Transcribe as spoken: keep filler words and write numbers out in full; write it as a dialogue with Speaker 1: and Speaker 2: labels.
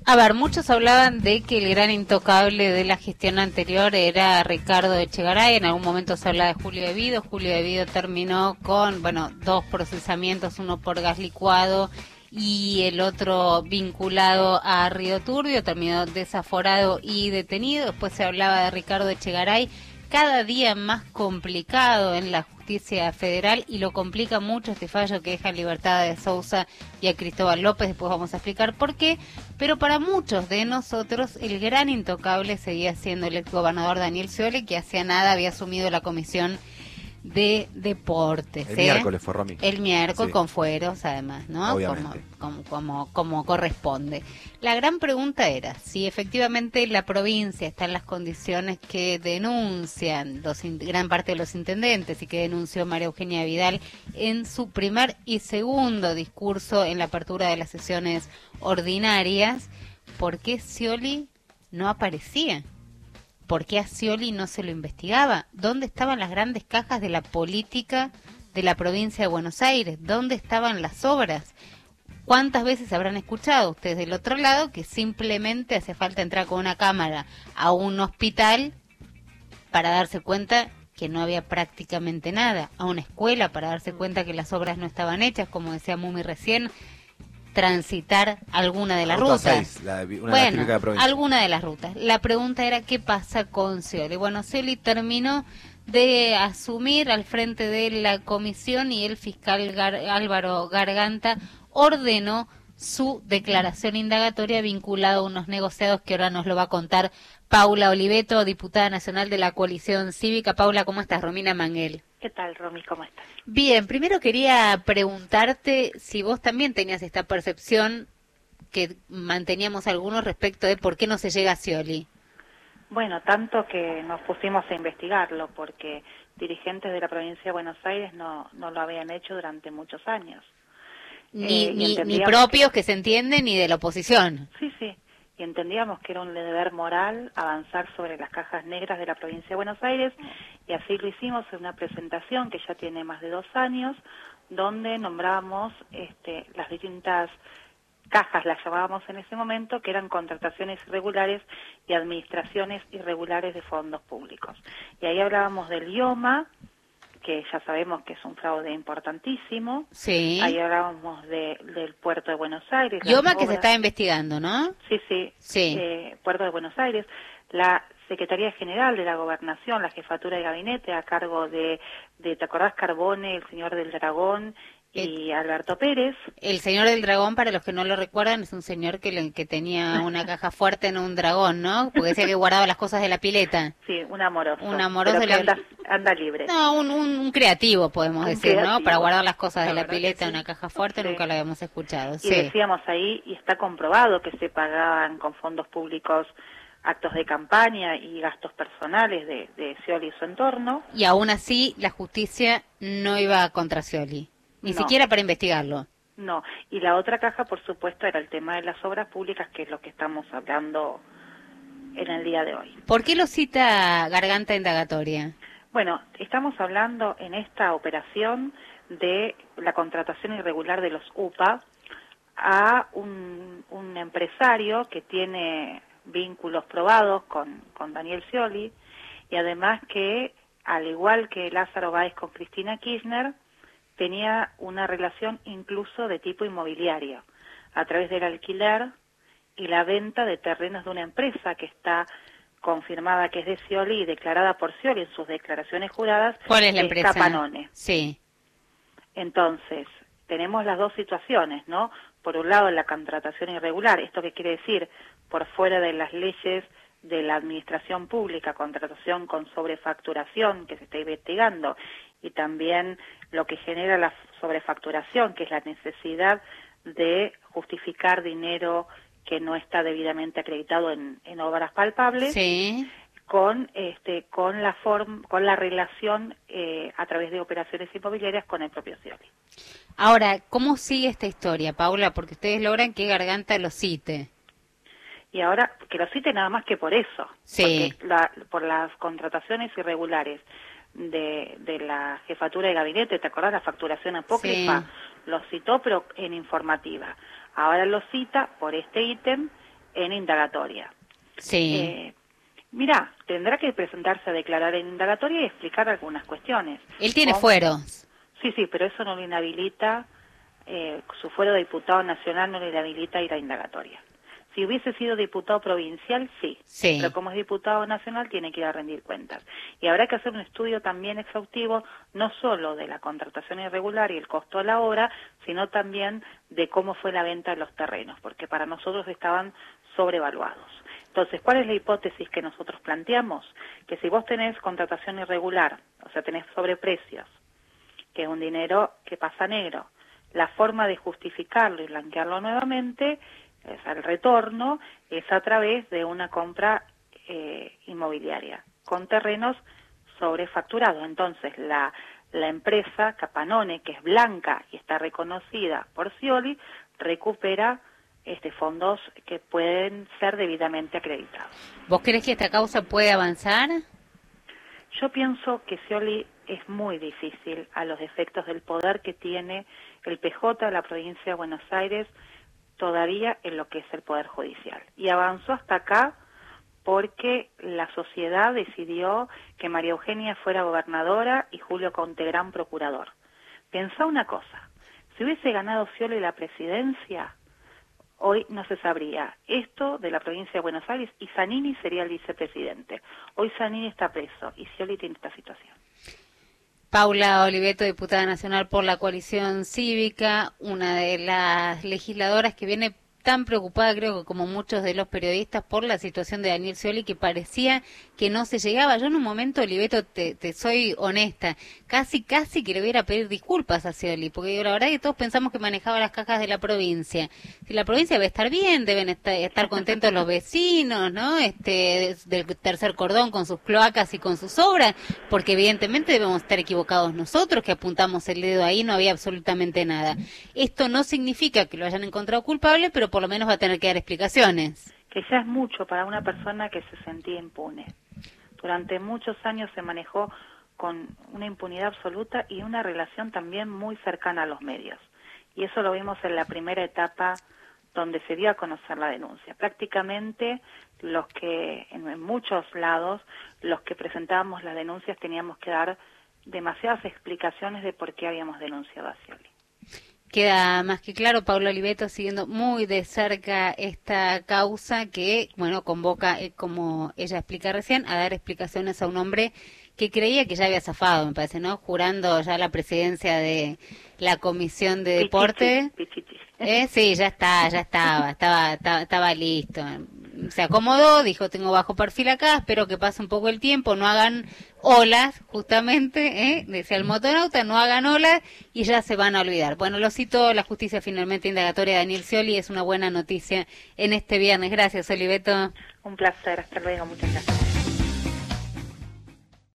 Speaker 1: A ver, muchos hablaban de que el gran intocable de la gestión anterior era Ricardo Echegaray. En algún momento se habla de Julio De Vido. Julio De Vido terminó con, bueno, dos procesamientos, uno por gas licuado y el otro vinculado a Río Turbio. Terminó desaforado y detenido. Después se hablaba de Ricardo Echegaray. Cada día más complicado en la justicia federal, y lo complica mucho este fallo que deja en libertad a De Sousa y a Cristóbal López. Después vamos a explicar por qué, pero para muchos de nosotros el gran intocable seguía siendo el exgobernador Daniel Scioli, que hacía nada había asumido la comisión de deportes.
Speaker 2: El
Speaker 1: ¿eh?
Speaker 2: miércoles fue, Romy.
Speaker 1: El miércoles,
Speaker 2: sí.
Speaker 1: Con fueros, además, ¿no?
Speaker 2: Obviamente.
Speaker 1: Como, como, como, como corresponde. La gran pregunta era si efectivamente la provincia está en las condiciones que denuncian los gran parte de los intendentes y que denunció María Eugenia Vidal en su primer y segundo discurso en la apertura de las sesiones ordinarias. ¿Por qué Scioli no aparecía? ¿Por qué a Scioli no se lo investigaba? ¿Dónde estaban las grandes cajas de la política de la provincia de Buenos Aires? ¿Dónde estaban las obras? ¿Cuántas veces habrán escuchado ustedes del otro lado que simplemente hace falta entrar con una cámara a un hospital para darse cuenta que no había prácticamente nada? A una escuela para darse cuenta que las obras no estaban hechas, como decía Mumi recién, transitar alguna de las
Speaker 2: Ruta
Speaker 1: rutas.
Speaker 2: seis, la de, una
Speaker 1: bueno,
Speaker 2: de la de
Speaker 1: alguna de las rutas. La pregunta era qué pasa con Scioli. Bueno, Scioli terminó de asumir al frente de la comisión y el fiscal Gar Álvaro Garganta ordenó su declaración indagatoria vinculada a unos negociados que ahora nos lo va a contar Paula Oliveto, diputada nacional de la Coalición Cívica. Paula, ¿cómo estás? Romina Manguel.
Speaker 3: ¿Qué tal, Romy? ¿Cómo estás?
Speaker 1: Bien, primero quería preguntarte si vos también tenías esta percepción que manteníamos algunos respecto de por qué no se llega a Scioli.
Speaker 3: Bueno, tanto que nos pusimos a investigarlo, porque dirigentes de la provincia de Buenos Aires no, no lo habían hecho durante muchos años.
Speaker 1: Ni,
Speaker 3: eh,
Speaker 1: ni, ni propios que... que se entienden, ni de la oposición.
Speaker 3: Sí, sí, y entendíamos que era un deber moral avanzar sobre las cajas negras de la provincia de Buenos Aires, y así lo hicimos en una presentación que ya tiene más de dos años, donde nombrábamos este, las distintas cajas, las llamábamos en ese momento, que eran contrataciones irregulares y administraciones irregulares de fondos públicos. Y ahí hablábamos del IOMA, que ya sabemos que es un fraude importantísimo.
Speaker 1: Sí.
Speaker 3: Ahí hablábamos de, del Puerto de Buenos Aires.
Speaker 1: IOMA que se está investigando, ¿no?
Speaker 3: Sí, sí.
Speaker 1: Sí.
Speaker 3: Eh, Puerto de Buenos Aires. La Secretaría General de la Gobernación, la Jefatura de Gabinete, a cargo de, de ¿te acordás? Carbone, el señor del Dragón y Alberto Pérez.
Speaker 1: El señor del dragón, para los que no lo recuerdan, es un señor que, le, que tenía una caja fuerte en un dragón, ¿no? Porque decía que guardaba las cosas de la pileta.
Speaker 3: Sí, un amoroso.
Speaker 1: Un amoroso.
Speaker 3: Pero que anda, anda libre.
Speaker 1: No, un, un, un creativo, podemos
Speaker 3: un
Speaker 1: decir,
Speaker 3: creativo.
Speaker 1: ¿no? Para guardar las cosas
Speaker 3: la
Speaker 1: de la pileta en
Speaker 3: sí.
Speaker 1: una caja fuerte,
Speaker 3: sí.
Speaker 1: Nunca lo habíamos escuchado.
Speaker 3: Y
Speaker 1: sí.
Speaker 3: decíamos ahí, y está comprobado que se pagaban con fondos públicos actos de campaña y gastos personales de, de Scioli y su entorno.
Speaker 1: Y aún así, la justicia no iba contra Scioli. Ni
Speaker 3: no.
Speaker 1: siquiera para investigarlo.
Speaker 3: No, y la otra caja, por supuesto, era el tema de las obras públicas, que es lo que estamos hablando en el día de hoy.
Speaker 1: ¿Por qué lo cita Garganta indagatoria?
Speaker 3: Bueno, estamos hablando en esta operación de la contratación irregular de los U P A a un, un empresario que tiene vínculos probados con, con Daniel Scioli, y además que, al igual que Lázaro Báez con Cristina Kirchner, tenía una relación incluso de tipo inmobiliario, a través del alquiler y la venta de terrenos de una empresa que está confirmada que es de Scioli y declarada por Scioli en sus declaraciones juradas.
Speaker 1: ¿Cuál es la empresa?
Speaker 3: Capanone.
Speaker 1: Sí.
Speaker 3: Entonces, tenemos las dos situaciones, ¿no? Por un lado, la contratación irregular. ¿Esto qué quiere decir? Por fuera de las leyes de la administración pública, contratación con sobrefacturación que se está investigando, y también lo que genera la sobrefacturación, que es la necesidad de justificar dinero que no está debidamente acreditado en, en obras palpables,
Speaker 1: sí.
Speaker 3: con este con la form, con la relación eh, a través de operaciones inmobiliarias con el propio Scioli.
Speaker 1: Ahora, ¿cómo sigue esta historia, Paula? Porque ustedes logran que Garganta lo cite.
Speaker 3: Y ahora, que lo cite nada más que por eso,
Speaker 1: sí.
Speaker 3: porque la, por las contrataciones irregulares de, de la jefatura de gabinete, ¿te acordás? La facturación apócrifa, sí. Lo citó, pero en informativa. Ahora lo cita por este ítem en indagatoria.
Speaker 1: Sí.
Speaker 3: Eh, Mirá, tendrá que presentarse a declarar en indagatoria y explicar algunas cuestiones.
Speaker 1: Él tiene
Speaker 3: ¿Cómo?
Speaker 1: fueros.
Speaker 3: Sí, sí, pero eso no lo inhabilita, eh, su fuero de diputado nacional no le inhabilita a ir a indagatoria. Si hubiese sido diputado provincial, sí,
Speaker 1: Sí.
Speaker 3: pero como es diputado nacional tiene que ir a rendir cuentas. Y habrá que hacer un estudio también exhaustivo, no solo de la contratación irregular y el costo a la obra, sino también de cómo fue la venta de los terrenos, porque para nosotros estaban sobrevaluados. Entonces, ¿cuál es la hipótesis que nosotros planteamos? Que si vos tenés contratación irregular, o sea, tenés sobreprecios, que es un dinero que pasa negro, la forma de justificarlo y blanquearlo nuevamente, o sea, el retorno, es a través de una compra eh, inmobiliaria, con terrenos sobrefacturados. Entonces, la, la empresa Capanone, que es blanca y está reconocida por Scioli, recupera este fondos que pueden ser debidamente acreditados.
Speaker 1: ¿Vos crees que esta causa puede avanzar?
Speaker 3: Yo pienso que Scioli es muy difícil a los efectos del poder que tiene el P J de la provincia de Buenos Aires todavía en lo que es el Poder Judicial. Y avanzó hasta acá porque la sociedad decidió que María Eugenia fuera gobernadora y Julio Contegrán procurador. Pensá una cosa, si hubiese ganado Scioli la presidencia, hoy no se sabría esto de la provincia de Buenos Aires y Zanini sería el vicepresidente. Hoy Zanini está preso y Scioli tiene esta situación.
Speaker 1: Paula Oliveto, diputada nacional por la coalición cívica, una de las legisladoras que viene tan preocupada, creo que como muchos de los periodistas, por la situación de Daniel Scioli, que parecía que no se llegaba. Yo en un momento, Oliveto, te, te soy honesta, casi, casi que le hubiera pedir disculpas a Scioli, porque digo, la verdad que todos pensamos que manejaba las cajas de la provincia. Si la provincia debe estar bien, deben estar, estar contentos los vecinos, ¿no? Este, del tercer cordón con sus cloacas y con sus obras, porque evidentemente debemos estar equivocados nosotros, que apuntamos el dedo ahí, no había absolutamente nada. Esto no significa que lo hayan encontrado culpable, pero por lo menos va a tener que dar explicaciones.
Speaker 3: Que ya es mucho para una persona que se sentía impune. Durante muchos años se manejó con una impunidad absoluta y una relación también muy cercana a los medios. Y eso lo vimos en la primera etapa donde se dio a conocer la denuncia. Prácticamente los que, en, en muchos lados, los que presentábamos las denuncias teníamos que dar demasiadas explicaciones de por qué habíamos denunciado a Scioli.
Speaker 1: Queda más que claro, Paula Oliveto siguiendo muy de cerca esta causa que, bueno, convoca, eh, como ella explica recién, a dar explicaciones a un hombre que creía que ya había zafado, me parece, ¿no? Jurando ya la presidencia de la Comisión de Deporte.
Speaker 3: Pichichi, pichichi.
Speaker 1: Eh, sí, ya está, ya estaba, estaba, estaba, estaba listo. Se acomodó, dijo, tengo bajo perfil acá, espero que pase un poco el tiempo, no hagan olas, justamente, ¿eh? Decía el motonauta, no hagan olas y ya se van a olvidar. Bueno, lo cito, la justicia finalmente indagatoria de Daniel Scioli, es una buena noticia en este viernes. Gracias, Oliveto.
Speaker 3: Un placer, hasta luego, muchas gracias.